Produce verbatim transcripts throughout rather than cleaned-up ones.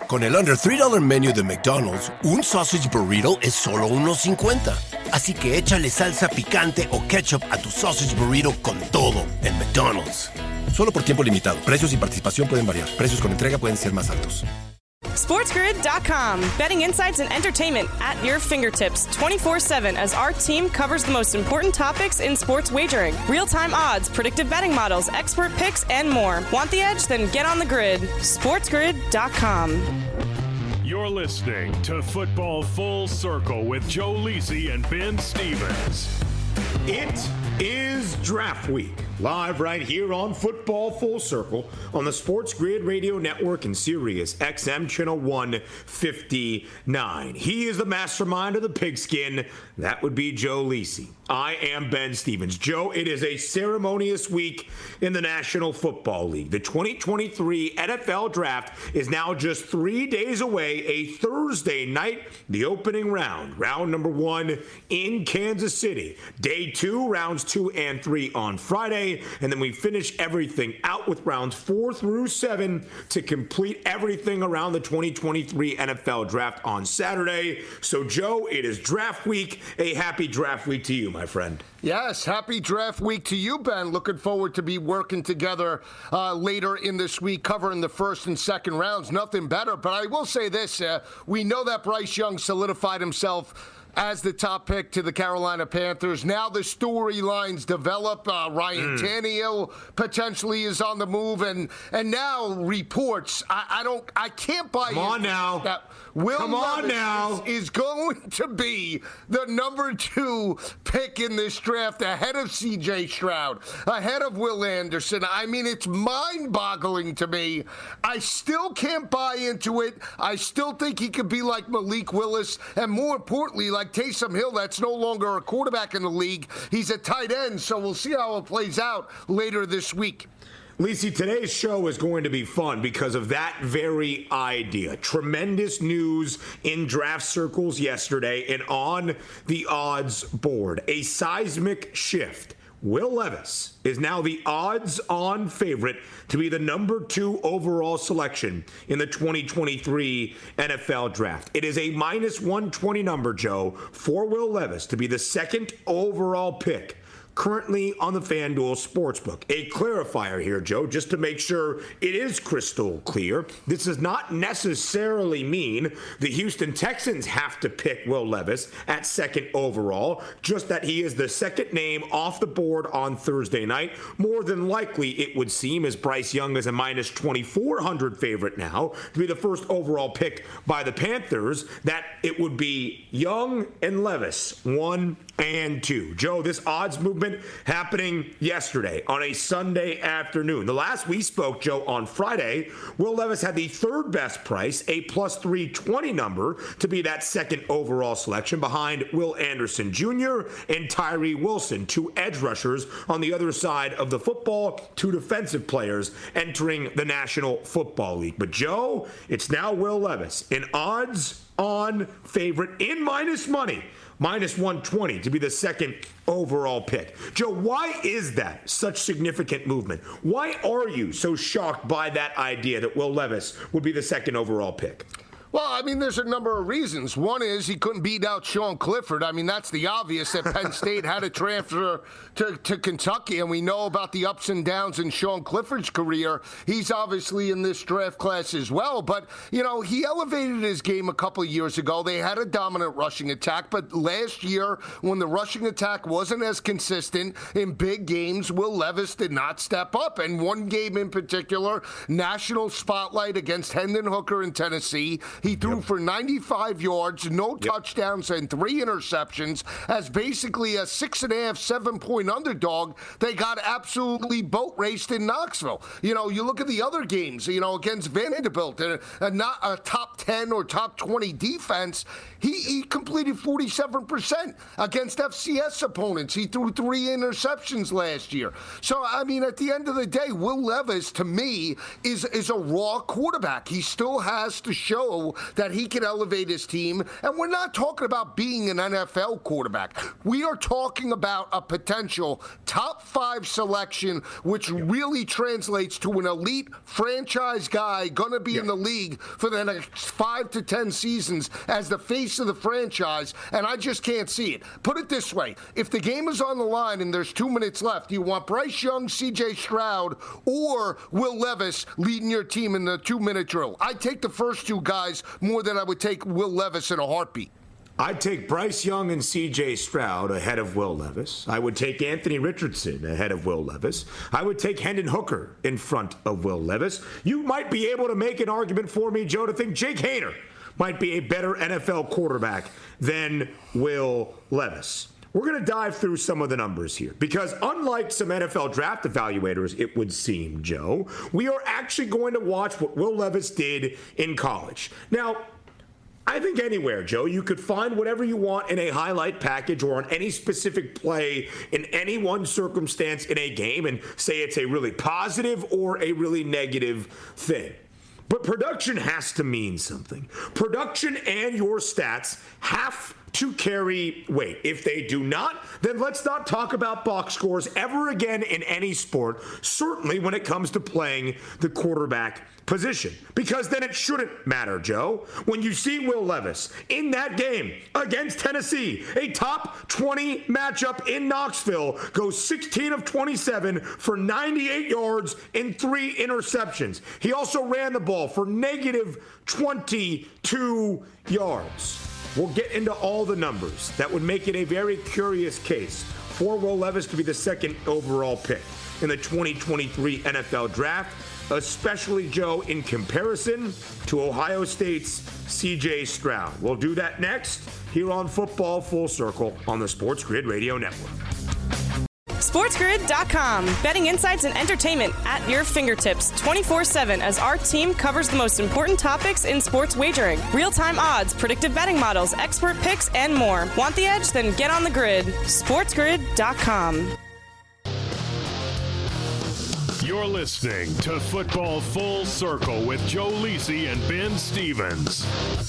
Con el Under three dollar Menu de McDonald's, un Sausage Burrito es solo uno cincuenta. Así que échale salsa picante o ketchup a tu Sausage Burrito con todo en McDonald's. Solo por tiempo limitado. Precios y participación pueden variar. Precios con entrega pueden ser más altos. SportsGrid dot com. Betting insights and entertainment at your fingertips twenty-four seven as our team covers the most important topics in sports wagering. Real-time odds, predictive betting models, expert picks, and more. Want the edge? Then get on the grid. SportsGrid dot com. You're listening to Football Full Circle with Joe Lisi and Ben Stevens. It is draft week, live right here on Football Full Circle on the Sports Grid Radio Network and Sirius X M Channel one fifty-nine. He is the mastermind of the pigskin. That would be Joe Lisi. I am Ben Stevens. Joe, it is a ceremonious week in the National Football League. The twenty twenty-three N F L Draft is now just three days away, a Thursday night, the opening round. Round number one in Kansas City. Day two, rounds two and three on Friday, and then we finish everything out with rounds four through seven to complete everything around the twenty twenty-three N F L Draft on Saturday. So, Joe, it is draft week. A happy draft week to you, my friend. Yes, happy draft week to you, Ben. Looking forward to be working together uh, later in this week, covering the first and second rounds. Nothing better, but I will say this. Uh, we know that Bryce Young solidified himself as the top pick to the Carolina Panthers. Now the storylines develop. Uh, Ryan mm. Tannehill potentially is on the move, and and now reports. I, I don't. I can't buy. Come on now. That Will Come on Levis now. Is, is going to be the number two pick in this draft, ahead of C J Stroud, ahead of Will Anderson. I mean, it's mind-boggling to me. I still can't buy into it. I still think he could be like Malik Willis, and more importantly, like Taysom Hill, that's no longer a quarterback in the league. He's a tight end, so we'll see how it plays out later this week. Lisi, today's show is going to be fun because of that very idea. Tremendous news in draft circles yesterday and on the odds board. A seismic shift. Will Levis is now the odds-on favorite to be the number two overall selection in the twenty twenty-three N F L Draft. It is a minus one twenty number, Joe, for Will Levis to be the second overall pick currently on the FanDuel Sportsbook. A clarifier here, Joe, just to make sure it is crystal clear. This does not necessarily mean the Houston Texans have to pick Will Levis at second overall, just that he is the second name off the board on Thursday night. More than likely, it would seem, as Bryce Young is a minus twenty-four hundred favorite now to be the first overall pick by the Panthers, that it would be Young and Levis, one and two. Joe, this odds movement happening yesterday on a Sunday afternoon. The last we spoke, Joe, on Friday, Will Levis had the third best price, a plus three twenty number, to be that second overall selection behind Will Anderson Junior and Tyree Wilson, two edge rushers on the other side of the football, two defensive players entering the National Football League. But Joe, it's now Will Levis, an odds-on favorite in minus money, minus one twenty to be the second overall pick. Joe, why is that such significant movement? Why are you so shocked by that idea that Will Levis would be the second overall pick? Well, I mean, there's a number of reasons. One is he couldn't beat out Sean Clifford. I mean, that's the obvious, that Penn State had to transfer to, to Kentucky, and we know about the ups and downs in Sean Clifford's career. He's obviously in this draft class as well, but, you know, he elevated his game a couple of years ago. They had a dominant rushing attack, but last year, when the rushing attack wasn't as consistent in big games, Will Levis did not step up. And one game in particular, national spotlight against Hendon Hooker in Tennessee, he threw yep. for ninety-five yards, no yep. touchdowns, and three interceptions. As basically a six and a half, seven point underdog, they got absolutely boat raced in Knoxville. You know, you look at the other games, you know, against Vanderbilt, and a, not a top ten or top twenty defense. He, he completed forty-seven percent against F C S opponents. He threw three interceptions last year. So, I mean, at the end of the day, Will Levis, to me, is, is a raw quarterback. He still has to show show that he can elevate his team. And we're not talking about being an N F L quarterback. We are talking about a potential top five selection, which yep. really translates to an elite franchise guy going to be yep. in the league for the next five to ten seasons as the face of the franchise. And I just can't see it. Put it this way. If the game is on the line and there's two minutes left, you want Bryce Young, C J Stroud, or Will Levis leading your team in the two-minute drill. I'd take the first two guys more than I would take Will Levis in a heartbeat. I'd take Bryce Young and C J Stroud ahead of Will Levis. I would take Anthony Richardson ahead of Will Levis. I would take Hendon Hooker in front of Will Levis. You might be able to make an argument for me, Joe, to think Jake Haener might be a better N F L quarterback than Will Levis. We're going to dive through some of the numbers here because unlike some N F L draft evaluators, it would seem, Joe, we are actually going to watch what Will Levis did in college. Now, I think anywhere, Joe, you could find whatever you want in a highlight package or on any specific play in any one circumstance in a game and say it's a really positive or a really negative thing. But production has to mean something. Production and your stats have to carry weight. If they do not, then let's not talk about box scores ever again in any sport, certainly when it comes to playing the quarterback position. Because then it shouldn't matter, Joe. When you see Will Levis in that game against Tennessee, a top twenty matchup in Knoxville, goes sixteen of twenty-seven for ninety-eight yards and three interceptions. He also ran the ball for negative twenty-two yards. We'll get into all the numbers that would make it a very curious case for Will Levis to be the second overall pick in the twenty twenty-three N F L Draft, especially, Joe, in comparison to Ohio State's C J Stroud. We'll do that next here on Football Full Circle on the Sports Grid Radio Network. SportsGrid dot com. Betting insights and entertainment at your fingertips twenty-four seven as our team covers the most important topics in sports wagering. Real-time odds, predictive betting models, expert picks, and more. Want the edge? Then get on the grid. SportsGrid dot com. You're listening to Football Full Circle with Joe Lisi and Ben Stevens.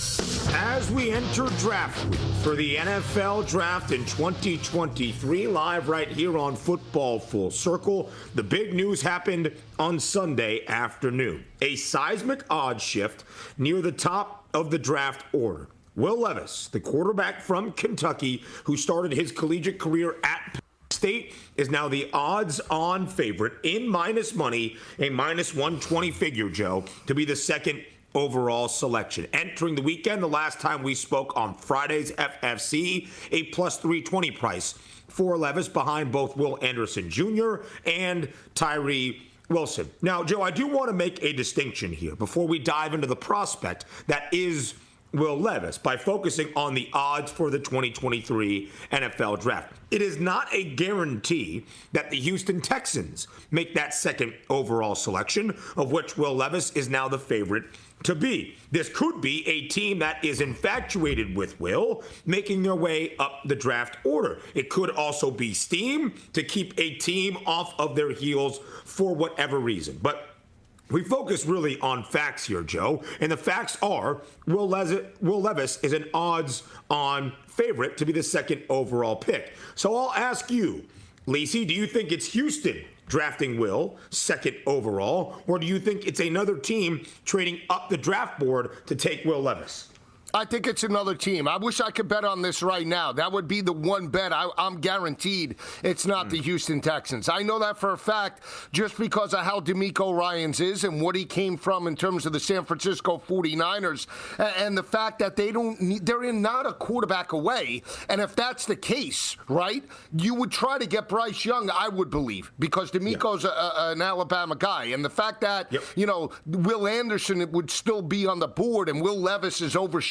As we enter draft week for the N F L Draft in twenty twenty-three, live right here on Football Full Circle, the big news happened on Sunday afternoon. A seismic odds shift near the top of the draft order. Will Levis, the quarterback from Kentucky, who started his collegiate career at Penn State, is now the odds-on favorite in minus money, a minus one twenty figure, Joe, to be the second overall selection. Entering the weekend, the last time we spoke on Friday's F F C, a plus three twenty price for Levis behind both Will Anderson Junior and Tyree Wilson. Now, Joe, I do want to make a distinction here before we dive into the prospect that is Will Levis by focusing on the odds for the twenty twenty-three N F L Draft. It is not a guarantee that the Houston Texans make that second overall selection, of which Will Levis is now the favorite to be. This could be a team that is infatuated with Will, making their way up the draft order. It could also be steam to keep a team off of their heels for whatever reason. But we focus really on facts here, Joe, and the facts are Will, Le- Will Levis is an odds-on favorite to be the second overall pick. So I'll ask you, Lisi, do you think it's Houston drafting Will second overall, or do you think it's another team trading up the draft board to take Will Levis? I think it's another team. I wish I could bet on this right now. That would be the one bet I, I'm guaranteed it's not mm. the Houston Texans. I know that for a fact just because of how DeMeco Ryans is and what he came from in terms of the San Francisco forty-niners and the fact that they don't need, they're in not a quarterback away. And if that's the case, right, you would try to get Bryce Young, I would believe, because DeMeco's yeah. a, a, an Alabama guy. And the fact that, yep. you know, Will Anderson would still be on the board and Will Levis is overshadowed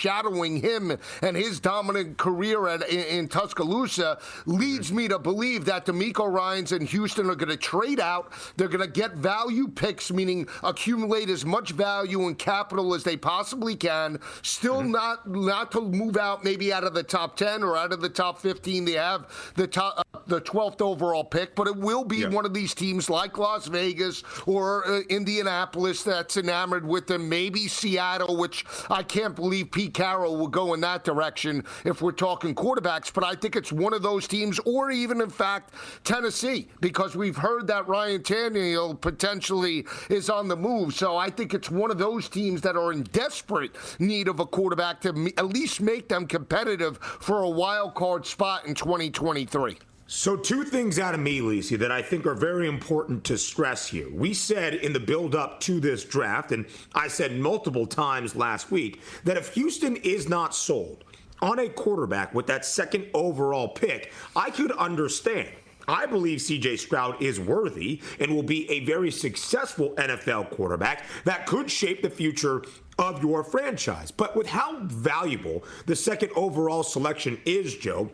overshadowing him and his dominant career at, in, in Tuscaloosa leads me to believe that DeMeco Ryans and Houston are going to trade out. They're going to get value picks, meaning accumulate as much value and capital as they possibly can, still mm-hmm. not not to move out maybe out of the top ten or out of the top fifteen. They have the top, uh, the twelfth overall pick, but it will be yeah. one of these teams like Las Vegas or uh, Indianapolis that's enamored with them, maybe Seattle, which I can't believe Pete Carroll will go in that direction if we're talking quarterbacks, but I think it's one of those teams, or even, in fact, Tennessee, because we've heard that Ryan Tannehill potentially is on the move, so I think it's one of those teams that are in desperate need of a quarterback to at least make them competitive for a wild card spot in twenty twenty-three. So two things out of me, Lisi, that I think are very important to stress here. We said in the build-up to this draft, and I said multiple times last week, that if Houston is not sold on a quarterback with that second overall pick, I could understand. I believe C J Stroud is worthy and will be a very successful N F L quarterback that could shape the future of your franchise. But with how valuable the second overall selection is, Joe,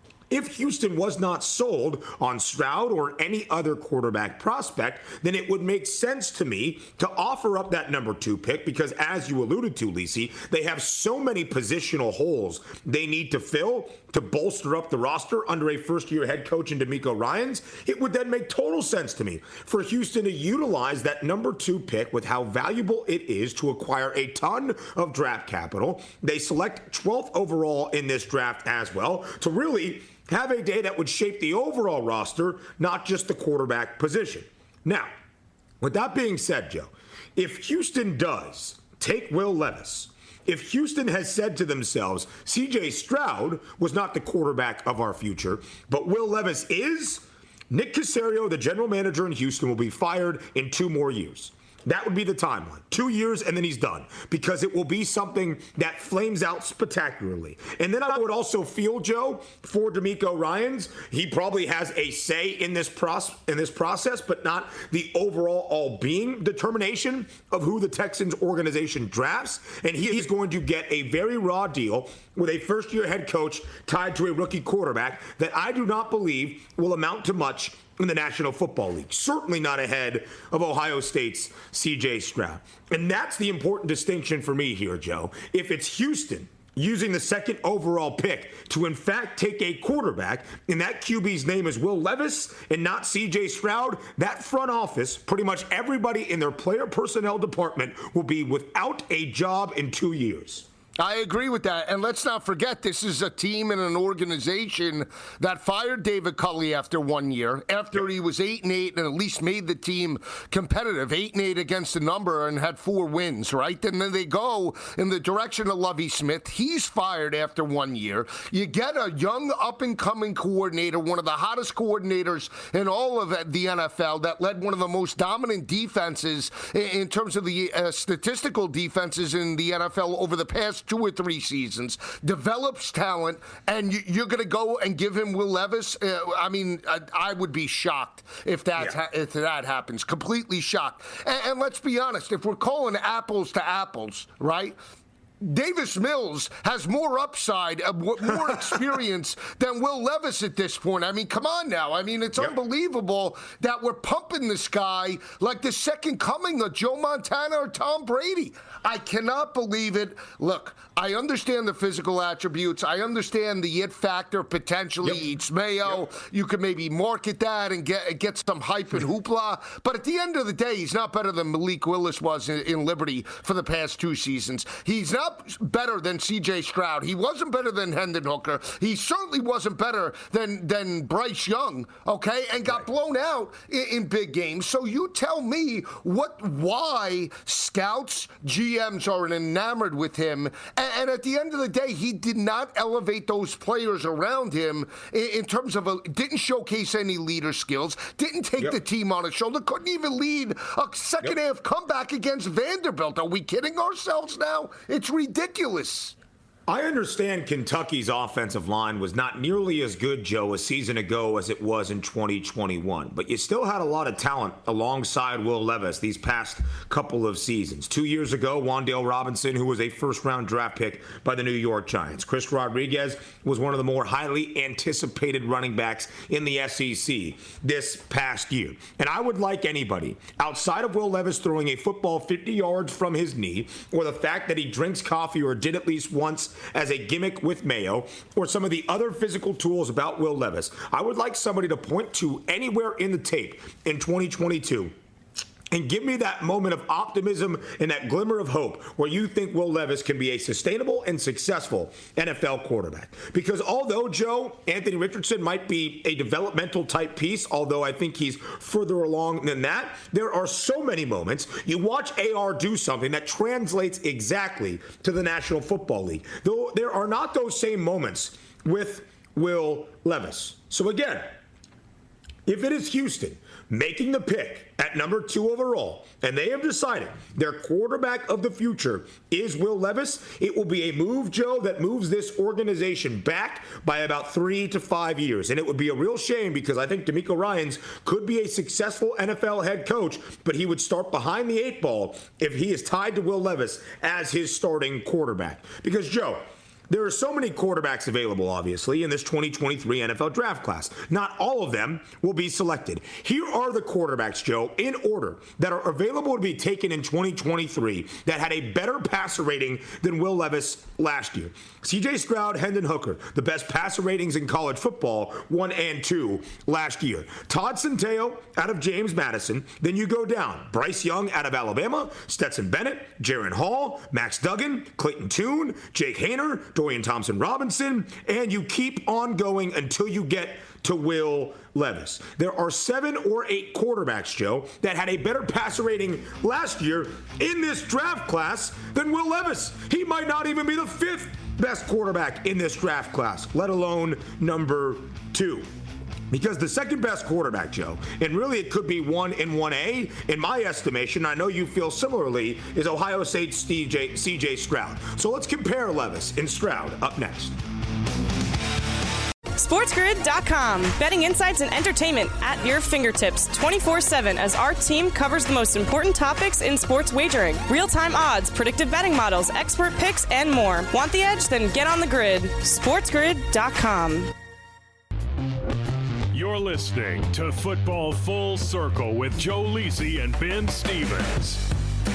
if Houston was not sold on Stroud or any other quarterback prospect, then it would make sense to me to offer up that number two pick because, as you alluded to, Lisi, they have so many positional holes they need to fill to bolster up the roster under a first-year head coach in DeMeco Ryans. It would then make total sense to me for Houston to utilize that number two pick with how valuable it is to acquire a ton of draft capital. They select twelfth overall in this draft as well to really have a day that would shape the overall roster, not just the quarterback position. Now, with that being said, Joe, if Houston does take Will Levis, if Houston has said to themselves, C J Stroud was not the quarterback of our future, but Will Levis is, Nick Caserio, the general manager in Houston, will be fired in two more years. That would be the timeline. Two years and then he's done because it will be something that flames out spectacularly. And then I would also feel, Joe, for DeMeco Ryans, he probably has a say in this, proce- in this process, but not the overall all-being determination of who the Texans organization drafts. And he is going to get a very raw deal with a first-year head coach tied to a rookie quarterback that I do not believe will amount to much in the National Football League. Certainly not ahead of Ohio State's C J Stroud. And that's the important distinction for me here, Joe. If it's Houston using the second overall pick to, in fact, take a quarterback, and that Q B's name is Will Levis and not C J Stroud, that front office, pretty much everybody in their player personnel department will be without a job in two years. I agree with that. And let's not forget, this is a team and an organization that fired David Culley after one year, after he was eight and eight and at least made the team competitive, eight and eight against the number and had four wins, right? And then they go in the direction of Lovie Smith. He's fired after one year. You get a young up-and-coming coordinator, one of the hottest coordinators in all of the N F L that led one of the most dominant defenses in terms of the uh, statistical defenses in the N F L over the past two or three seasons, develops talent, and you, you're going to go and give him Will Levis? Uh, I mean, I, I would be shocked if, that's yeah. ha- if that happens. Completely shocked. And, and let's be honest, if we're calling apples to apples, right? Davis Mills has more upside, uh, more experience than Will Levis at this point. I mean, come on now. I mean, it's yep. unbelievable that we're pumping this guy like the second coming of Joe Montana or Tom Brady. I cannot believe it. Look, I understand the physical attributes. I understand the it factor potentially. Yep. Eats mayo. Yep. You could maybe market that and get get some hype and hoopla. But at the end of the day, he's not better than Malik Willis was in, in Liberty for the past two seasons. He's not better than C J Stroud. He wasn't better than Hendon Hooker. He certainly wasn't better than than Bryce Young, okay, and got right. blown out in, in big games. So you tell me what why scouts, G Ms are enamored with him, and, and at the end of the day, he did not elevate those players around him in, in terms of a, didn't showcase any leader skills, didn't take yep. the team on his shoulder, couldn't even lead a second yep. half comeback against Vanderbilt. Are we kidding ourselves now? It's ridiculous. I understand Kentucky's offensive line was not nearly as good, Joe, a season ago as it was in twenty twenty-one. But you still had a lot of talent alongside Will Levis these past couple of seasons. Two years ago, Wan'Dale Robinson, who was a first-round draft pick by the New York Giants. Chris Rodriguez was one of the more highly anticipated running backs in the S E C this past year. And I would like anybody, outside of Will Levis throwing a football fifty yards from his knee, or the fact that he drinks coffee or did at least once as a gimmick with Mayo, or some of the other physical tools about Will Levis, I would like somebody to point to anywhere in the tape in twenty twenty-two and give me that moment of optimism and that glimmer of hope where you think Will Levis can be a sustainable and successful N F L quarterback. Because although, Joe, Anthony Richardson might be a developmental type piece, although I think he's further along than that, there are so many moments. You watch A R do something that translates exactly to the National Football League. Though there are not those same moments with Will Levis. So again, if it is Houston making the pick at number two overall, and they have decided their quarterback of the future is Will Levis, it will be a move, Joe, that moves this organization back by about three to five years. And it would be a real shame because I think DeMeco Ryans could be a successful N F L head coach, but he would start behind the eight ball if he is tied to Will Levis as his starting quarterback. Because, Joe, there are so many quarterbacks available, obviously, in this twenty twenty-three N F L draft class. Not all of them will be selected. Here are the quarterbacks, Joe, in order, that are available to be taken in twenty twenty-three that had a better passer rating than Will Levis last year. C J Stroud, Hendon Hooker, the best passer ratings in college football, one and two last year. Todd Centeio out of James Madison. Then you go down. Bryce Young out of Alabama, Stetson Bennett, Jaron Hall, Max Duggan, Clayton Tune, Jake Haener, Dorian Thompson-Robinson, and you keep on going until you get to Will Levis. There are seven or eight quarterbacks, Joe, that had a better passer rating last year in this draft class than Will Levis. He might not even be the fifth best quarterback in this draft class, let alone number two. Because the second best quarterback, Joe, and really it could be one in one A, in my estimation, I know you feel similarly, is Ohio State's C J Stroud. So let's compare Levis and Stroud up next. SportsGrid dot com. Betting insights and entertainment at your fingertips twenty-four seven as our team covers the most important topics in sports wagering. Real-time odds, predictive betting models, expert picks, and more. Want the edge? Then get on the grid. SportsGrid dot com. You're listening to Football Full Circle with Joe Lisi and Ben Stevens.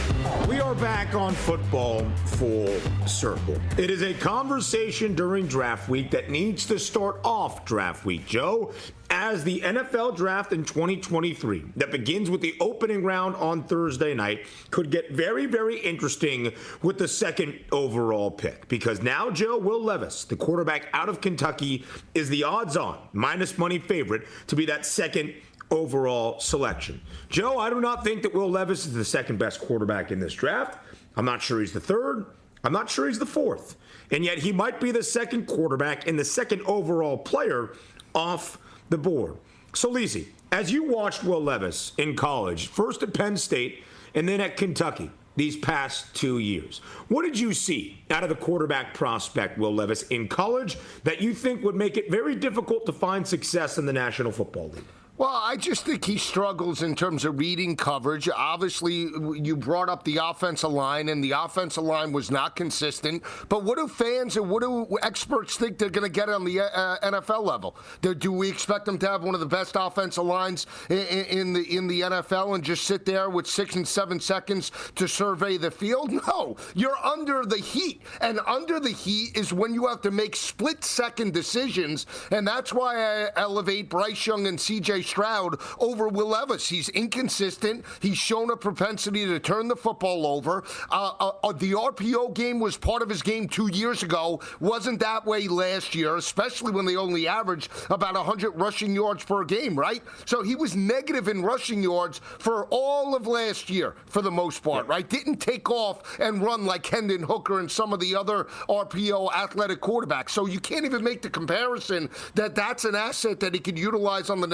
We are back on Football Full Circle. It is a conversation during draft week that needs to start off draft week, Joe, as the N F L draft in twenty twenty-three that begins with the opening round on Thursday night could get very, very interesting with the second overall pick. Because now, Joe, Will Levis, the quarterback out of Kentucky, is the odds-on, minus money favorite to be that second overall selection. Joe, I do not think that Will Levis is the second best quarterback in this draft. I'm not sure he's the third. I'm not sure he's the fourth. And yet he might be the second quarterback and the second overall player off the board. So, Lisi, as you watched Will Levis in college, first at Penn State and then at Kentucky these past two years, what did you see out of the quarterback prospect, Will Levis, in college that you think would make it very difficult to find success in the National Football League? Well, I just think he struggles in terms of reading coverage. Obviously, you brought up the offensive line, and the offensive line was not consistent. But what do fans and what do experts think they're going to get on the uh, N F L level? Do, do we expect them to have one of the best offensive lines in, in the in the N F L and just sit there with six and seven seconds to survey the field? No, you're under the heat, and under the heat is when you have to make split-second decisions, and that's why I elevate Bryce Young and C J Stroud over Will Levis. He's inconsistent. He's shown a propensity to turn the football over. Uh, uh, uh, the R P O game was part of his game two years ago. Wasn't that way last year, especially when they only averaged about one hundred rushing yards per game, right? So he was negative in rushing yards for all of last year, for the most part, yeah. right? Didn't take off and run like Hendon Hooker and some of the other R P O athletic quarterbacks. So you can't even make the comparison that that's an asset that he could utilize on the next level.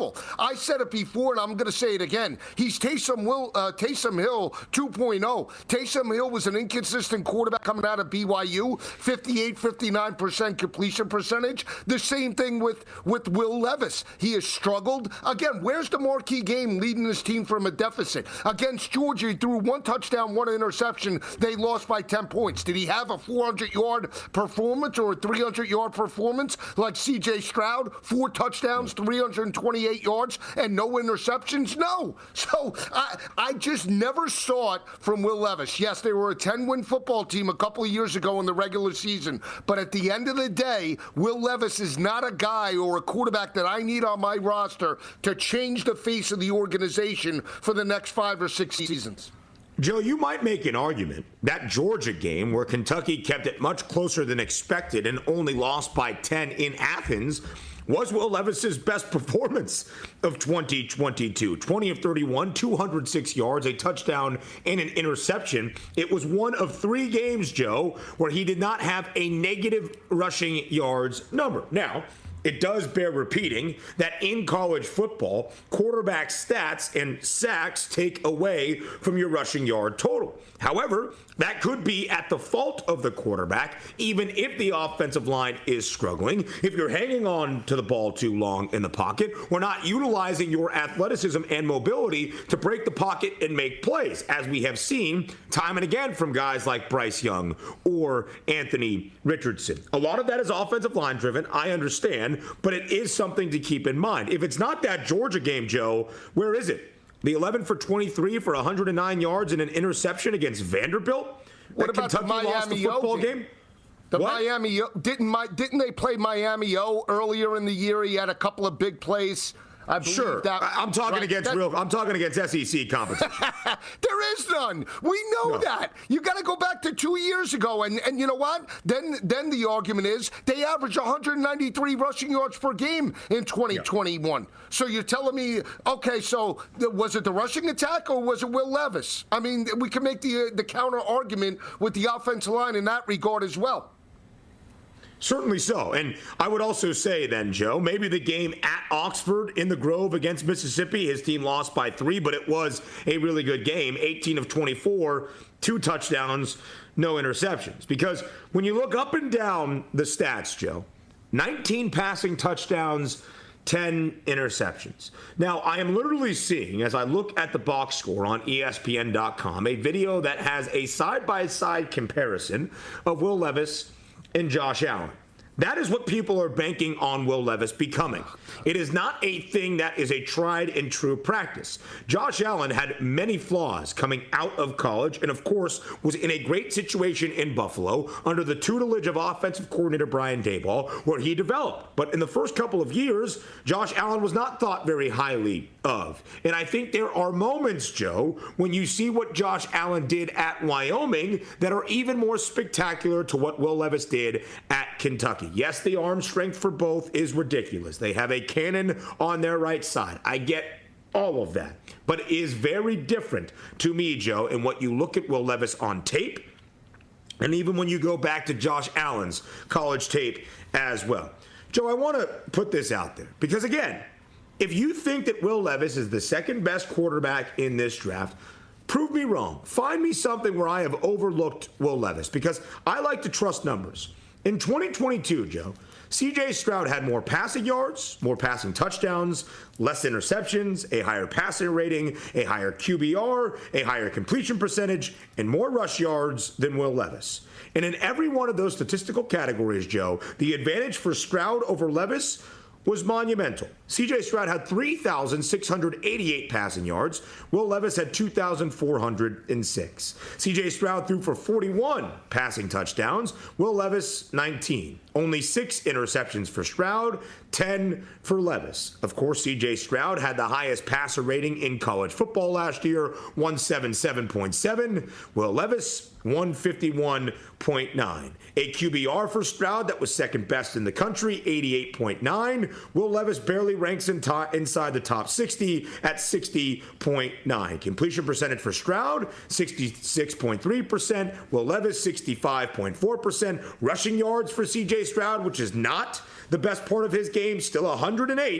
level. I said it before, and I'm going to say it again. He's Taysom, Will, uh, Taysom Hill two point oh. Taysom Hill was an inconsistent quarterback coming out of B Y U, fifty-eight, fifty-nine percent completion percentage. The same thing with, with Will Levis. He has struggled. Again, where's the marquee game leading this team from a deficit? Against Georgia, he threw one touchdown, one interception. They lost by ten points. Did he have a four hundred yard performance or a three hundred yard performance like C J Stroud? Four touchdowns, three hundred twenty-eight yards, and no interceptions? No. So I, I just never saw it from Will Levis. Yes, they were a ten-win football team a couple of years ago in the regular season, but at the end of the day, Will Levis is not a guy or a quarterback that I need on my roster to change the face of the organization for the next five or six seasons. Joe, you might make an argument that Georgia game where Kentucky kept it much closer than expected and only lost by ten in Athens was Will Levis's best performance of twenty twenty-two. twenty of thirty-one, two hundred six yards, a touchdown, and an interception. It was one of three games, Joe, where he did not have a negative rushing yards number. Now, it does bear repeating that in college football, quarterback stats and sacks take away from your rushing yard total. However, that could be at the fault of the quarterback, even if the offensive line is struggling. If you're hanging on to the ball too long in the pocket, or not utilizing your athleticism and mobility to break the pocket and make plays, as we have seen time and again from guys like Bryce Young or Anthony Richardson. A lot of that is offensive line driven, I understand, but it is something to keep in mind. If it's not that Georgia game, Joe, where is it? The eleven for twenty-three for one hundred nine yards and an interception against Vanderbilt? What about Kentucky the Miami lost the football O game? The What? Miami didn't my didn't they play Miami O earlier in the year? He had a couple of big plays. I believe Sure. that, I- I'm talking right, against that, real. I'm talking against S E C competition. There is none. We know No. that. You got to go back to two years ago, and and you know what? Then then the argument is they averaged one hundred ninety-three rushing yards per game in twenty twenty-one. Yeah. So you're telling me, okay, so th- was it the rushing attack or was it Will Levis? I mean, we can make the uh, the counter argument with the offensive line in that regard as well. Certainly so. And I would also say then, Joe, maybe the game at Oxford in the Grove against Mississippi, his team lost by three, but it was a really good game. eighteen of twenty-four, two touchdowns, no interceptions. Because when you look up and down the stats, Joe, nineteen passing touchdowns, ten interceptions. Now, I am literally seeing, as I look at the box score on E S P N dot com, a video that has a side-by-side comparison of Will Levis and Josh Allen. That is what people are banking on Will Levis becoming. It is not a thing that is a tried and true practice. Josh Allen had many flaws coming out of college and, of course, was in a great situation in Buffalo under the tutelage of offensive coordinator Brian Daboll, where he developed. But in the first couple of years, Josh Allen was not thought very highly of. And I think there are moments, Joe, when you see what Josh Allen did at Wyoming that are even more spectacular to what Will Levis did at Kentucky. Yes, the arm strength for both is ridiculous. They have a cannon on their right side. I get all of that. But it is very different to me, Joe, in what you look at Will Levis on tape, and even when you go back to Josh Allen's college tape as well. Joe, I want to put this out there because, again, if you think that Will Levis is the second best quarterback in this draft, prove me wrong. Find me something where I have overlooked Will Levis because I like to trust numbers. In twenty twenty-two, Joe, C J Stroud had more passing yards, more passing touchdowns, less interceptions, a higher passer rating, a higher Q B R, a higher completion percentage, and more rush yards than Will Levis. And in every one of those statistical categories, Joe, the advantage for Stroud over Levis was monumental. C J Stroud had three thousand six hundred eighty-eight passing yards. Will Levis had two thousand four hundred six. C J Stroud threw for forty-one passing touchdowns. Will Levis, nineteen. Only six interceptions for Stroud, ten for Levis. Of course, C J Stroud had the highest passer rating in college football last year, one seventy-seven point seven. Will Levis, one fifty-one point nine. A Q B R for Stroud that was second best in the country, eighty-eight point nine. Will Levis barely ranks in to- inside the top sixty at sixty point nine. Completion percentage for Stroud, sixty-six point three percent. Will Levis, sixty-five point four percent. Rushing yards for C J Stroud, which is not the best part of his game, still one hundred eight.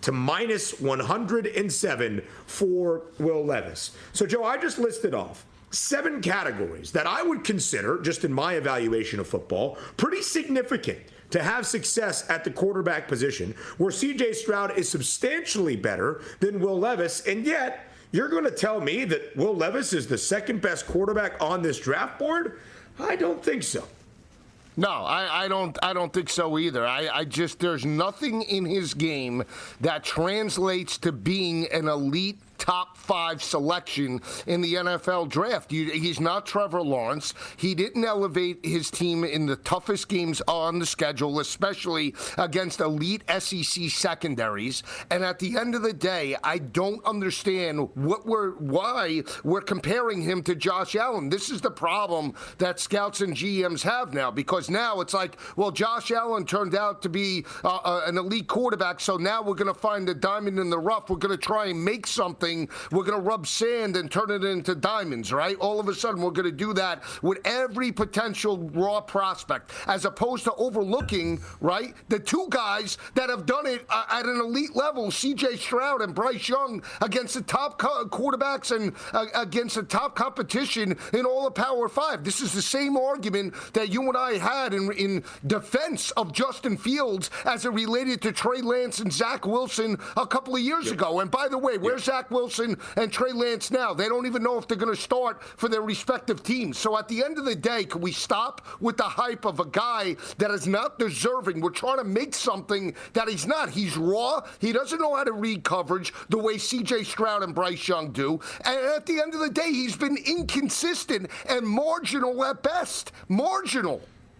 to minus one hundred seven for Will Levis. So, Joe, I just listed off seven categories that I would consider, just in my evaluation of football, pretty significant to have success at the quarterback position, where C J Stroud is substantially better than Will Levis, and yet you're going to tell me that Will Levis is the second best quarterback on this draft board? I don't think so. No, I, I don't. I don't think so either. I, I just there's nothing in his game that translates to being an elite top five selection in the N F L draft. You, he's not Trevor Lawrence. He didn't elevate his team in the toughest games on the schedule, especially against elite S E C secondaries. And at the end of the day, I don't understand what we're why we're comparing him to Josh Allen. This is the problem that scouts and G Ms have now, because now it's like, well, Josh Allen turned out to be uh, uh, an elite quarterback, so now we're going to find the diamond in the rough. We're going to try and make something. We're going to rub sand and turn it into diamonds, right? All of a sudden, we're going to do that with every potential raw prospect, as opposed to overlooking, right, the two guys that have done it uh, at an elite level, C J Stroud and Bryce Young, against the top co- quarterbacks and uh, against the top competition in all of Power Five. This is the same argument that you and I had in, in defense of Justin Fields as it related to Trey Lance and Zach Wilson a couple of years yep. ago. And by the way, where's yep. Zach Wilson and Trey Lance now? They don't even know if they're going to start for their respective teams. So at the end of the day, can we stop with the hype of a guy that is not deserving? We're trying to make something that he's not. He's raw. He doesn't know how to read coverage the way C J Stroud and Bryce Young do. And at the end of the day, he's been inconsistent and marginal at best. Marginal.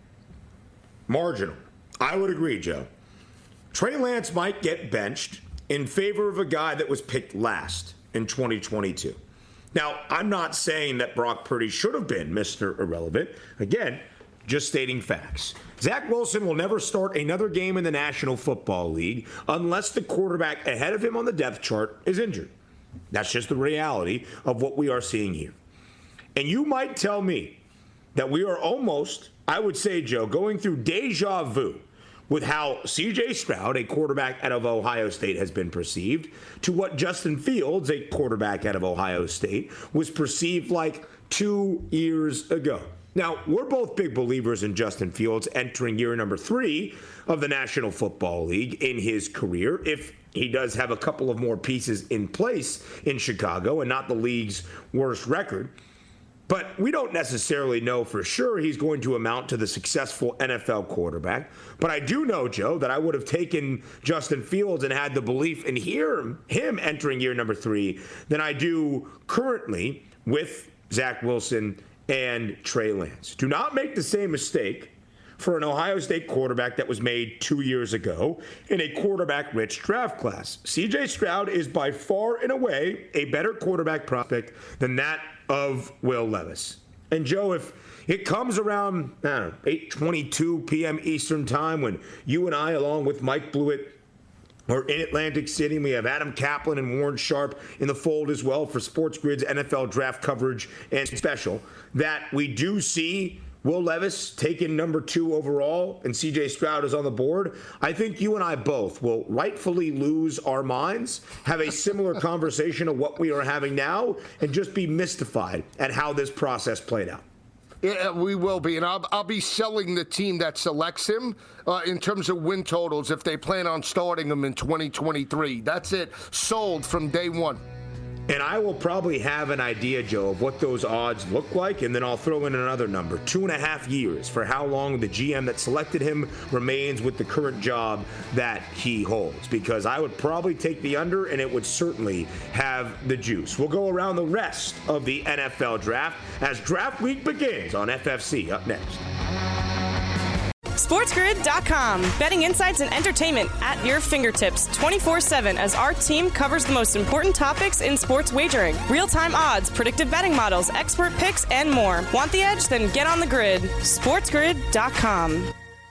Marginal. I would agree, Joe. Trey Lance might get benched in favor of a guy that was picked last in twenty twenty-two. Now, I'm not saying that Brock Purdy should have been Mister Irrelevant. Again, just stating facts. Zach Wilson will never start another game in the National Football League unless the quarterback ahead of him on the depth chart is injured. That's just the reality of what we are seeing here. And you might tell me that we are almost, I would say, Joe, going through deja vu with how C J Stroud, a quarterback out of Ohio State, has been perceived, to what Justin Fields, a quarterback out of Ohio State, was perceived like two years ago. Now, we're both big believers in Justin Fields entering year number three of the National Football League in his career, if he does have a couple of more pieces in place in Chicago and not the league's worst record. But we don't necessarily know for sure he's going to amount to the successful N F L quarterback. But I do know, Joe, that I would have taken Justin Fields and had the belief in him, him entering year number three than I do currently with Zach Wilson and Trey Lance. Do not make the same mistake for an Ohio State quarterback that was made two years ago in a quarterback-rich draft class. C J Stroud is by far and away a better quarterback prospect than that of Will Levis. And, Joe, if it comes around, I don't know, eight twenty-two p.m. Eastern time when you and I, along with Mike Blewett, are in Atlantic City, and we have Adam Kaplan and Warren Sharp in the fold as well for Sports Grid's N F L draft coverage and special, that we do see Will Levis taken number two overall and C J Stroud is on the board, I think you and I both will rightfully lose our minds, have a similar conversation of what we are having now, and just be mystified at how this process played out. Yeah, we will be, and I'll, I'll be selling the team that selects him uh, in terms of win totals if they plan on starting him in twenty twenty-three. That's it. Sold from day one. And I will probably have an idea, Joe, of what those odds look like, and then I'll throw in another number, two and a half years for how long the G M that selected him remains with the current job that he holds, because I would probably take the under, and it would certainly have the juice. We'll go around the rest of the N F L draft as draft week begins on F F C up next. SportsGrid dot com. Betting insights and entertainment at your fingertips twenty-four seven as our team covers the most important topics in sports wagering. Real-time odds, predictive betting models, expert picks, and more. Want the edge? Then get on the grid. SportsGrid dot com.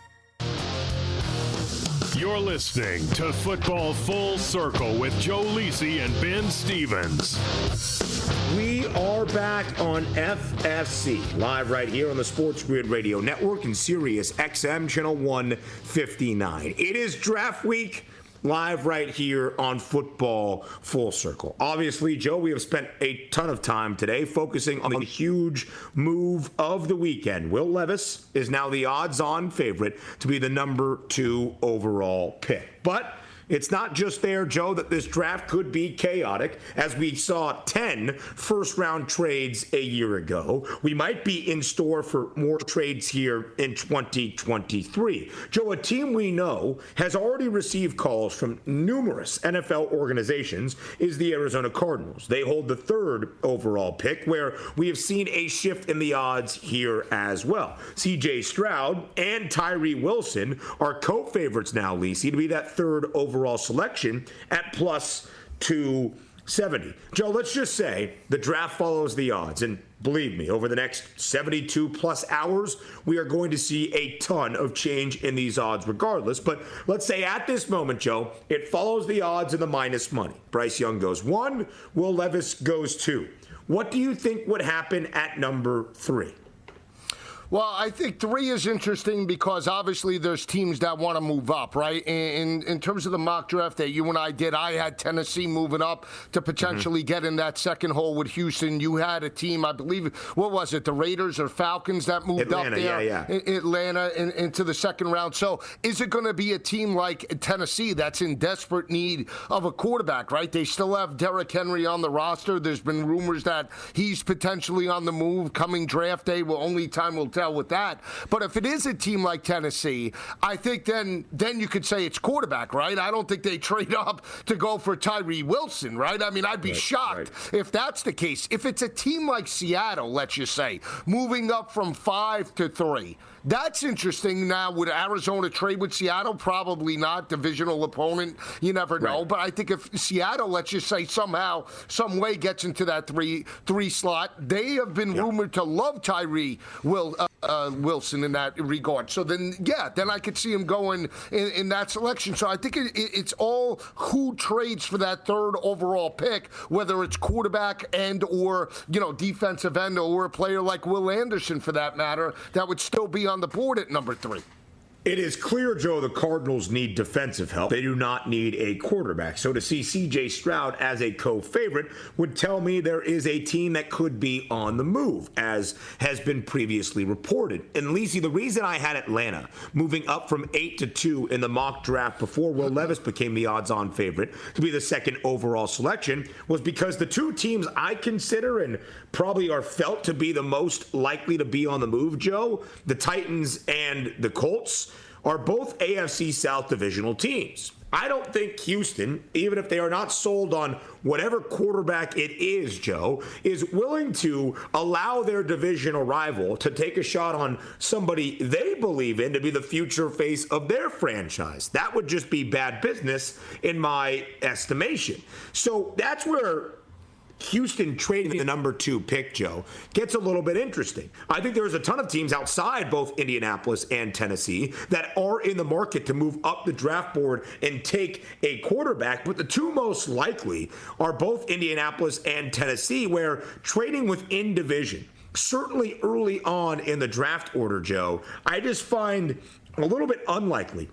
You're listening to Football Full Circle with Joe Lisi and Ben Stevens. We are back on F F C, live right here on the Sports Grid Radio Network and Sirius X M Channel one fifty-nine. It is draft week. live right here on Football Full Circle. Obviously, Joe, we have spent a ton of time today focusing on the huge move of the weekend. Will Levis is now the odds-on favorite to be the number two overall pick. But it's not just there, Joe, that this draft could be chaotic, as we saw ten first-round trades a year ago. We might be in store for more trades here in twenty twenty-three. Joe, a team we know has already received calls from numerous N F L organizations is the Arizona Cardinals. They hold the third overall pick, where we have seen a shift in the odds here as well. C J Stroud and Tyree Wilson are co-favorites now, Lisi, to be that third overall overall selection at plus two seventy. Joe, let's just say the draft follows the odds, and believe me, over the next seventy-two plus hours, we are going to see a ton of change in these odds regardless. But let's say at this moment, Joe, it follows the odds in the minus money. Bryce Young goes one, Will Levis goes two. What do you think would happen at number three? Well, I think three is interesting because obviously there's teams that want to move up, right? In in terms of the mock draft that you and I did, I had Tennessee moving up to potentially mm-hmm. get in that second hole with Houston. You had a team, I believe, what was it, the Raiders or Falcons that moved Atlanta, up there? Yeah, yeah. In Atlanta in, into the second round. So is it going to be a team like Tennessee that's in desperate need of a quarterback, right? They still have Derrick Henry on the roster. There's been rumors that he's potentially on the move coming draft day. Well, only time will tell with that. But if it is a team like Tennessee, I think then then you could say it's quarterback, right? I don't think they trade up to go for Tyree Wilson, right? I mean, I'd be right, shocked right. if that's the case. If it's a team like Seattle, let's just say, moving up from five to three, that's interesting. Now, would Arizona trade with Seattle? Probably not. Divisional opponent, you never know. Right. But I think if Seattle, let's just say, somehow, some way gets into that three three slot, they have been yep. rumored to love Tyree Will, uh, uh, Wilson in that regard. So then, yeah, then I could see him going in, in that selection. So I think it, it, it's all who trades for that third overall pick, whether it's quarterback and or, you know, defensive end or a player like Will Anderson, for that matter, that would still be on on the board at number three. It is clear, Joe, the Cardinals need defensive help. They do not need a quarterback. So to see C J Stroud as a co-favorite would tell me there is a team that could be on the move, as has been previously reported. And Lisi, the reason I had Atlanta moving up from eight to two in the mock draft before Will Levis became the odds-on favorite to be the second overall selection was because the two teams I consider and probably are felt to be the most likely to be on the move, Joe, the Titans and the Colts, are both A F C South divisional teams. I don't think Houston, even if they are not sold on whatever quarterback it is, Joe, is willing to allow their divisional rival to take a shot on somebody they believe in to be the future face of their franchise. That would just be bad business in my estimation. So that's where Houston trading the number two pick, Joe, gets a little bit interesting. I think there's a ton of teams outside both Indianapolis and Tennessee that are in the market to move up the draft board and take a quarterback, but the two most likely are both Indianapolis and Tennessee, where trading within division, certainly early on in the draft order, Joe, I just find a little bit unlikely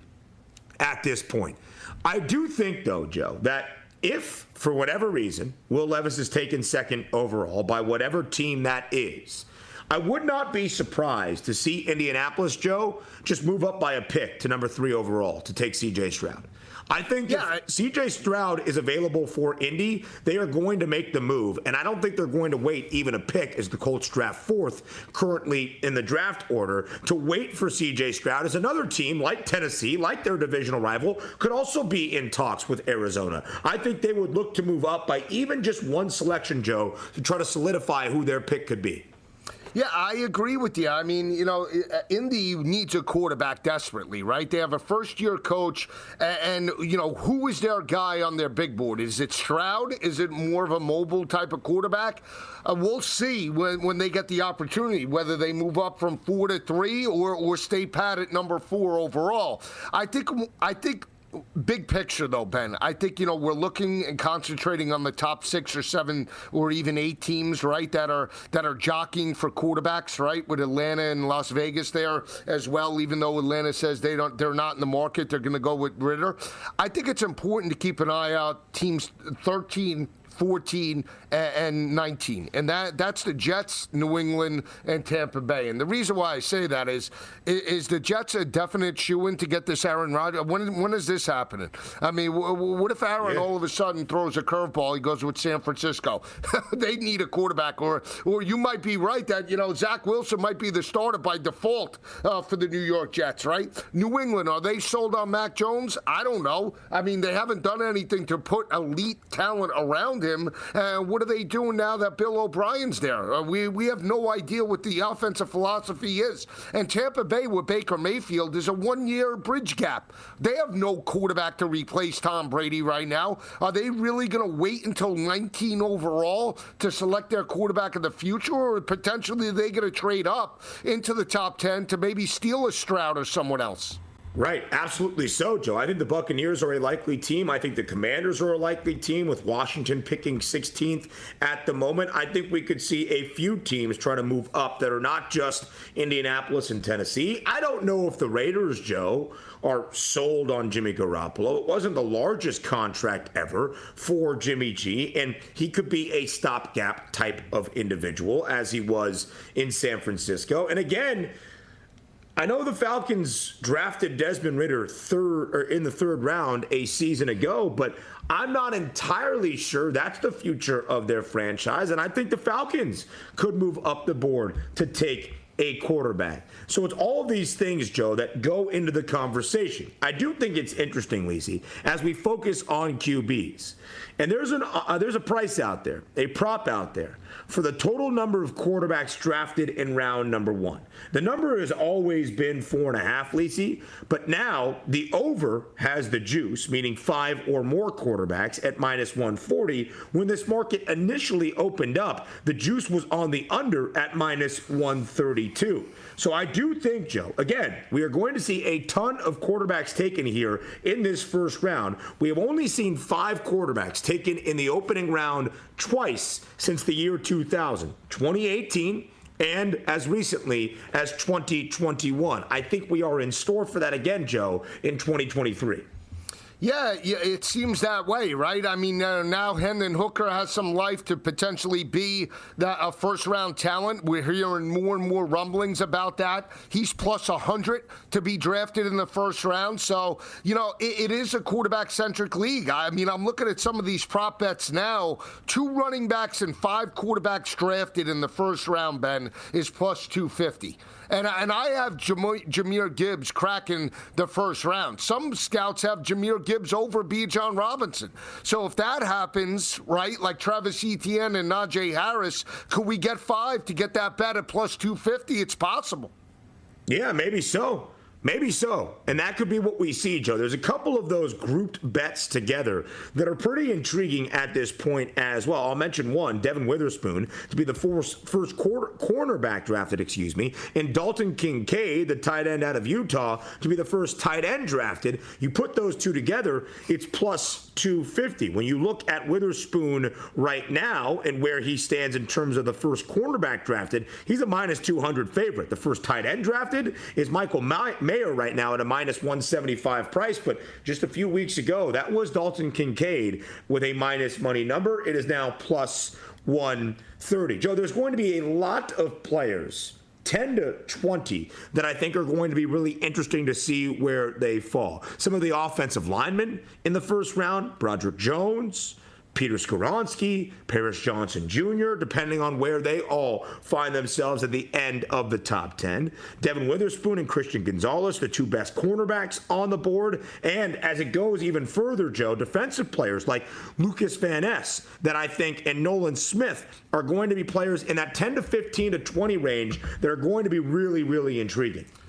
at this point. I do think, though, Joe, that if, for whatever reason, Will Levis is taken second overall by whatever team that is, I would not be surprised to see Indianapolis, Joe, just move up by a pick to number three overall to take C J Stroud. I think yeah, if C J Stroud is available for Indy, they are going to make the move. And I don't think they're going to wait even a pick as the Colts draft fourth currently in the draft order to wait for C J Stroud, as another team like Tennessee, like their divisional rival, could also be in talks with Arizona. I think they would look to move up by even just one selection, Joe, to try to solidify who their pick could be. Yeah, I agree with you. I mean, you know, Indy needs a quarterback desperately, right? They have a first-year coach, and, and, you know, who is their guy on their big board? Is it Stroud? Is it more of a mobile type of quarterback? Uh, we'll see when, when they get the opportunity, whether they move up from four to three or, or stay pat at number four overall. I think I think big picture, though, Ben, I think, you know, we're looking and concentrating on the top six or seven or even eight teams, right, that are that are jockeying for quarterbacks, right, with Atlanta and Las Vegas there as well, even though Atlanta says they don't, they're not in the market. They're going to go with Ritter. I think it's important to keep an eye out teams thirteen, fourteen, and nineteen. And that that's the Jets, New England, and Tampa Bay. And the reason why I say that is, is the Jets a definite shoo-in to get this Aaron Rodgers? When, when is this happening? I mean, what if Aaron yeah. all of a sudden throws a curveball, he goes with San Francisco? They need a quarterback. Or or you might be right that, you know, Zach Wilson might be the starter by default uh, for the New York Jets, right? New England, are they sold on Mac Jones? I don't know. I mean, they haven't done anything to put elite talent around him. Uh, what are they doing now that Bill O'Brien's there? Uh, we we have no idea what the offensive philosophy is. And Tampa Bay with Baker Mayfield is a one-year bridge gap. They have no quarterback to replace Tom Brady right now. Are they really going to wait until nineteen overall to select their quarterback of the future, or potentially are they going to trade up into the top ten to maybe steal a Stroud or someone else? Right, absolutely so, Joe. I think the Buccaneers are a likely team. I think the Commanders are a likely team, with Washington picking sixteenth at the moment. I think we could see a few teams try to move up that are not just Indianapolis and Tennessee. I don't know if the Raiders, Joe, are sold on Jimmy Garoppolo. It wasn't the largest contract ever for Jimmy G, and he could be a stopgap type of individual, as he was in San Francisco. And again, I know the Falcons drafted Desmond Ridder third or in the third round a season ago, but I'm not entirely sure that's the future of their franchise. And I think the Falcons could move up the board to take a quarterback. So it's all these things, Joe, that go into the conversation. I do think it's interesting, Lisi, as we focus on Q Bs. And there's an uh, there's a price out there, a prop out there, for the total number of quarterbacks drafted in round number one. The number has always been four and a half, Lisi, but now the over has the juice, meaning five or more quarterbacks at minus one forty. When this market initially opened up, the juice was on the under at minus one thirty-two. So I do think, Joe, again, we are going to see a ton of quarterbacks taken here in this first round. We have only seen five quarterbacks taken in the opening round twice since the year two thousand, twenty eighteen, and as recently as twenty twenty-one. I think we are in store for that again, Joe, in twenty twenty-three. Yeah, yeah, it seems that way, right? I mean, uh, now Hendon Hooker has some life to potentially be the, a first-round talent. We're hearing more and more rumblings about that. He's plus one hundred to be drafted in the first round. So, you know, it, it is a quarterback-centric league. I mean, I'm looking at some of these prop bets now. Two running backs and five quarterbacks drafted in the first round, Ben, is plus two fifty. And, and I have Jahmyr Gibbs cracking the first round. Some scouts have Jahmyr Gibbs over Bijan Robinson. So if that happens, right, like Travis Etienne and Najee Harris, could we get five to get that bet at plus two fifty? It's possible. Yeah, maybe so. Maybe so. And that could be what we see, Joe. There's a couple of those grouped bets together that are pretty intriguing at this point as well. I'll mention one, Devin Witherspoon, to be the first, first quarter, cornerback drafted, excuse me, and Dalton Kincaid, the tight end out of Utah, to be the first tight end drafted. You put those two together, it's plus two fifty. When you look at Witherspoon right now and where he stands in terms of the first cornerback drafted, he's a minus two hundred favorite. The first tight end drafted is Michael Mayer. Mayer right now at a minus one seventy-five price, but just a few weeks ago, that was Dalton Kincaid with a minus money number. It is now plus one thirty. Joe, there's going to be a lot of players, ten to twenty, that I think are going to be really interesting to see where they fall. Some of the offensive linemen in the first round, Broderick Jones, Peter Skoronski, Paris Johnson Junior, depending on where they all find themselves at the end of the top ten. Devin Witherspoon and Christian Gonzalez, the two best cornerbacks on the board. And as it goes even further, Joe, defensive players like Lucas Van Ness that I think and Nolan Smith are going to be players in that ten to fifteen to twenty range that are going to be really, really intriguing.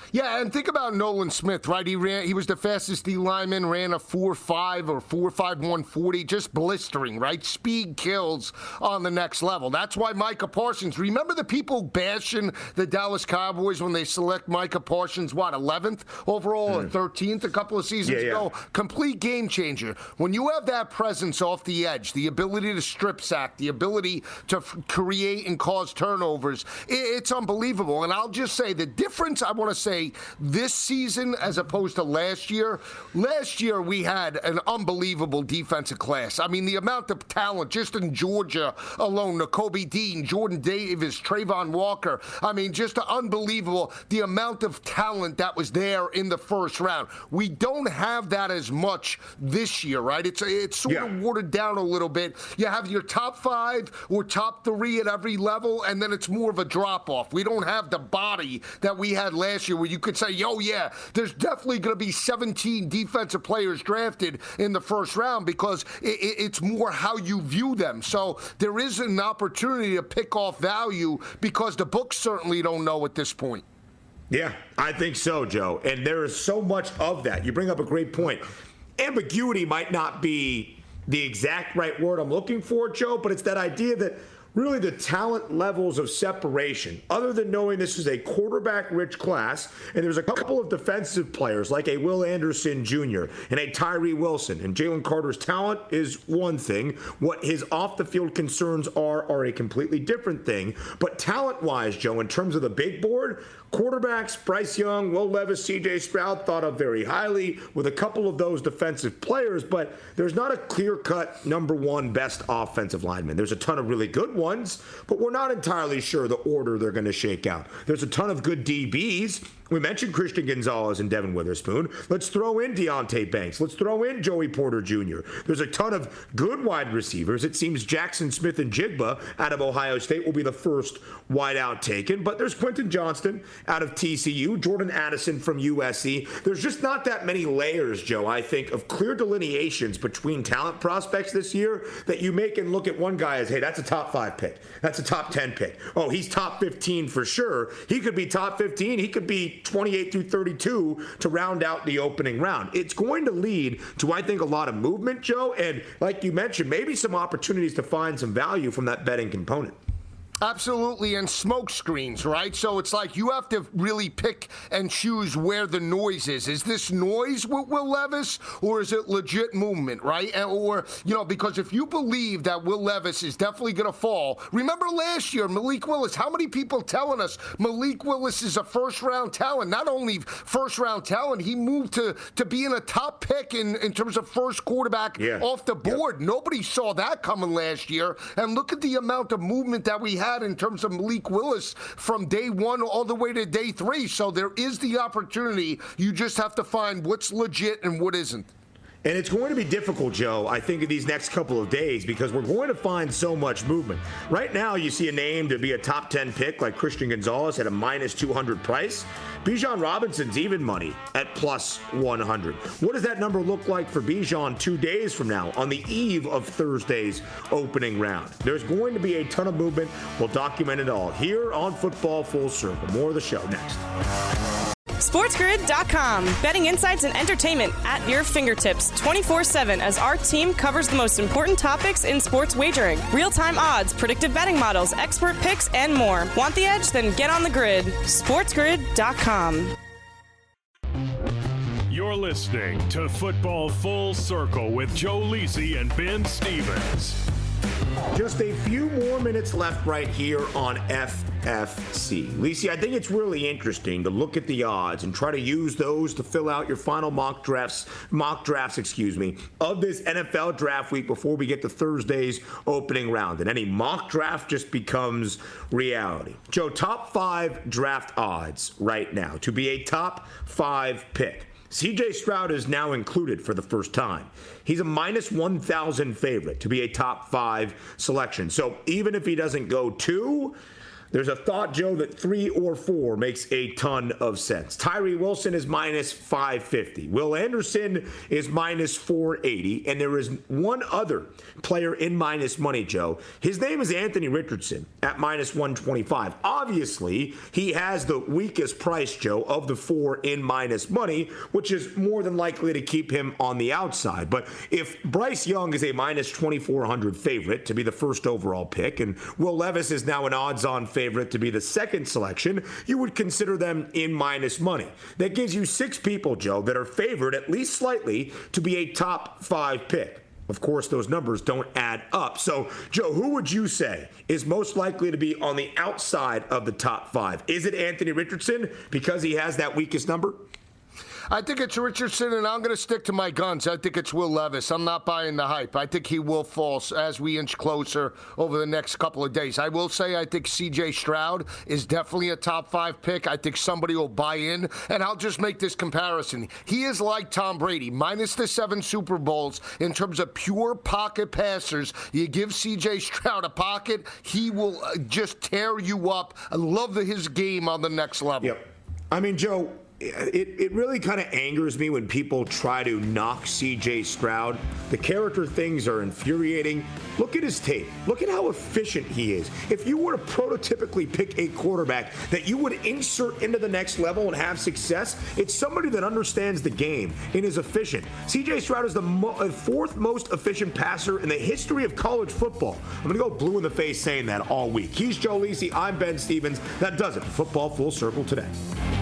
Yeah, and think about Nolan Smith, right? He ran. He was the fastest D lineman, ran a four five or four five one forty, just blistering, right? Speed kills on the next level. That's why Micah Parsons, remember the people bashing the Dallas Cowboys when they select Micah Parsons, what, eleventh overall mm. or thirteenth a couple of seasons yeah, yeah. ago? Complete game changer. When you have that presence off the edge, the ability to strip sack, the ability to f- create and cause turnovers, it, it's unbelievable. And I'll just say the difference, I want to say, this season as opposed to last year, last year we had an unbelievable defensive class. I mean, the amount of talent just in Georgia alone, Nakobe Dean, Jordan Davis, Trayvon Walker, I mean, just unbelievable the amount of talent that was there in the first round. We don't have that as much this year, right? It's, it's sort yeah. of watered down a little bit. You have your top five or top three at every level, and then it's more of a drop-off. We don't have the body that we had last year where you could say, yo, yeah, there's definitely going to be seventeen defensive players drafted in the first round because it, it, it's more how you view them. So there is an opportunity to pick off value because the books certainly don't know at this point. Yeah, I think so, Joe. And there is so much of that. You bring up a great point. Ambiguity might not be the exact right word I'm looking for, Joe, but it's that idea that really the talent levels of separation, other than knowing this is a quarterback-rich class, and there's a couple of defensive players like a Will Anderson Junior and a Tyree Wilson, and Jalen Carter's talent is one thing. What his off-the-field concerns are are a completely different thing. But talent-wise, Joe, in terms of the big board, quarterbacks, Bryce Young, Will Levis, C J Stroud, thought of very highly with a couple of those defensive players, but there's not a clear-cut number one best offensive lineman. There's a ton of really good ones, but we're not entirely sure the order they're going to shake out. There's a ton of good D Bs. We mentioned Christian Gonzalez and Devin Witherspoon. Let's throw in Deonte Banks. Let's throw in Joey Porter Junior There's a ton of good wide receivers. It seems Jackson Smith and Jigba out of Ohio State will be the first wideout taken. But there's Quentin Johnston out of T C U, Jordan Addison from U S C. There's just not that many layers, Joe, I think, of clear delineations between talent prospects this year that you make and look at one guy as, hey, that's a top five pick. That's a top ten pick. Oh, he's top fifteen for sure. He could be top fifteen. He could be twenty-eight through thirty-two to round out the opening round. It's going to lead to, I think, a lot of movement, Joe, and like you mentioned, maybe some opportunities to find some value from that betting component. Absolutely, and smoke screens, right? So it's like you have to really pick and choose where the noise is. Is this noise with Will Levis, or is it legit movement, right? And, or, you know, because if you believe that Will Levis is definitely going to fall, remember last year, Malik Willis, how many people telling us Malik Willis is a first-round talent? Not only first-round talent, he moved to, to being a top pick in, in terms of first quarterback yeah. off the board. Yep. Nobody saw that coming last year, and look at the amount of movement that we had in terms of Malik Willis from day one all the way to day three. So there is the opportunity. You just have to find what's legit and what isn't. And it's going to be difficult, Joe, I think, in these next couple of days because we're going to find so much movement. Right now, you see a name to be a top ten pick like Christian Gonzalez at a minus two hundred price. Bijan Robinson's even money at plus one hundred. What does that number look like for Bijan two days from now on the eve of Thursday's opening round? There's going to be a ton of movement. We'll document it all here on Football Full Circle. More of the show next. SportsGrid dot com. Betting insights and entertainment at your fingertips twenty-four seven as our team covers the most important topics in sports wagering. Real-time odds, predictive betting models, expert picks, and more. Want the edge? Then get on the grid. SportsGrid dot com. You're listening to Football Full Circle with Joe Lisi and Ben Stevens. Just a few more minutes left right here on F F C. Lisi, I think it's really interesting to look at the odds and try to use those to fill out your final mock drafts, mock drafts, excuse me, of this N F L draft week before we get to Thursday's opening round. And any mock draft just becomes reality. Joe, top five draft odds right now to be a top five pick. C J Stroud is now included for the first time. He's a minus one thousand favorite to be a top five selection. So even if he doesn't go two, There's a thought, Joe, that three or four makes a ton of sense. Tyree Wilson is minus five fifty. Will Anderson is minus four eighty. And there is one other player in minus money, Joe. His name is Anthony Richardson at minus one twenty-five. Obviously, he has the weakest price, Joe, of the four in minus money, which is more than likely to keep him on the outside. But if Bryce Young is a minus twenty-four hundred favorite to be the first overall pick, and Will Levis is now an odds-on favorite favorite to be the second selection, you would consider them in minus money. That gives you six people, Joe, that are favored at least slightly to be a top five pick. Of course, those numbers don't add up. So, Joe, who would you say is most likely to be on the outside of the top five? Is it Anthony Richardson because he has that weakest number? I think it's Richardson, and I'm going to stick to my guns. I think it's Will Levis. I'm not buying the hype. I think he will fall as we inch closer over the next couple of days. I will say I think C J Stroud is definitely a top five pick. I think somebody will buy in, and I'll just make this comparison. He is like Tom Brady, minus the seven Super Bowls in terms of pure pocket passers. You give C J Stroud a pocket, he will just tear you up. I love the, his game on the next level. Yep. I mean, Joe, It, it really kind of angers me when people try to knock C J Stroud. The character things are infuriating. Look at his tape. Look at how efficient he is. If you were to prototypically pick a quarterback that you would insert into the next level and have success, it's somebody that understands the game and is efficient. C J Stroud is the mo- fourth most efficient passer in the history of college football. I'm going to go blue in the face saying that all week. He's Joe Lisi. I'm Ben Stevens. That does it for Football Full Circle today.